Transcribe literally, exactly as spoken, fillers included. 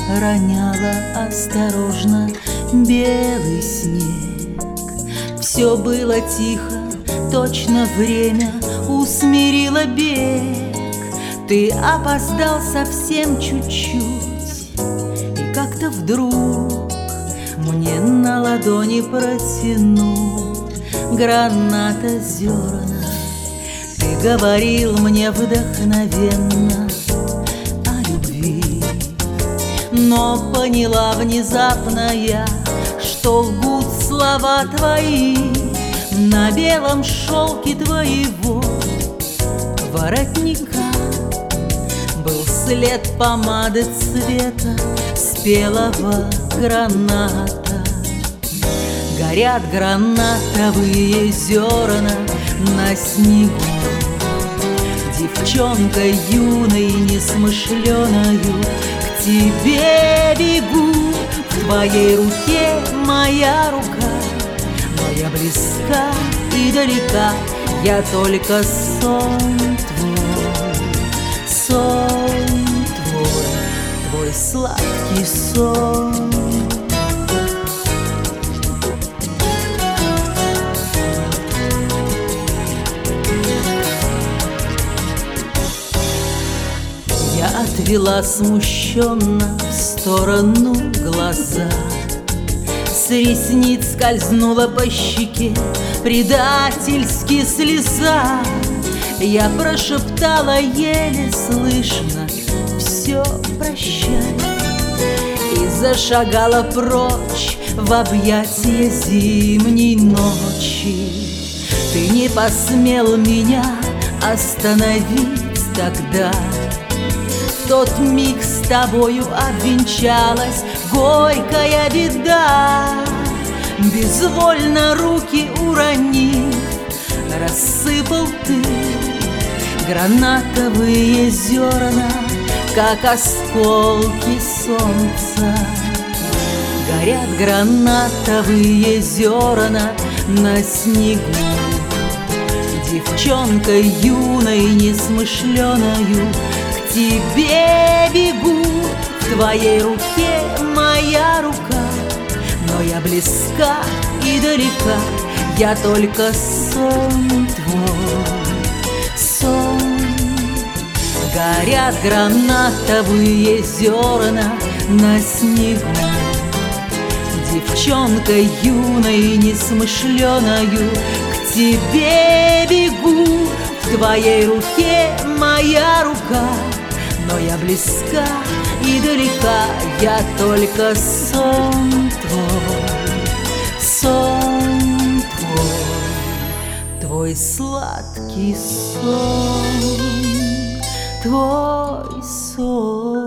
роняла осторожно белый снег. Все было тихо, точно время усмирило бег. Ты опоздал совсем чуть-чуть, и как-то вдруг мне на ладони протянул граната зерна. Ты говорил мне вдохновенно о любви, но поняла внезапно я, что лгут слова твои. На белом шелке твоего воротника был след помады цвета спелого граната. Горят гранатовые зерна на снегу. Девчонкой юной несмышленою к тебе бегу. В твоей руке моя рука, но я близка и далека. Я только сон твой, сон твой, твой сладкий сон. Я отвела смущенно в сторону глаза. С ресниц скользнула по щеке предательски слеза. Я прошептала еле слышно: все, прощай, и зашагала прочь в объятия зимней ночи. Ты не посмел меня остановить тогда. В тот миг с тобою обвенчалась горькая беда. Безвольно руки уронив, рассыпал ты гранатовые зерна, как осколки солнца. Горят гранатовые зерна на снегу. Девчонкой юной несмышленою к тебе бегу. В твоей руке моя рука, но я близка и далека. Я только сон твой, сон. Горят гранатовые зерна на снегу. Девчонкой юной несмышленою к тебе бегу. В твоей руке моя рука, но я близка и далека. Я только сон твой, сон твой, твой сладкий сон, твой сон.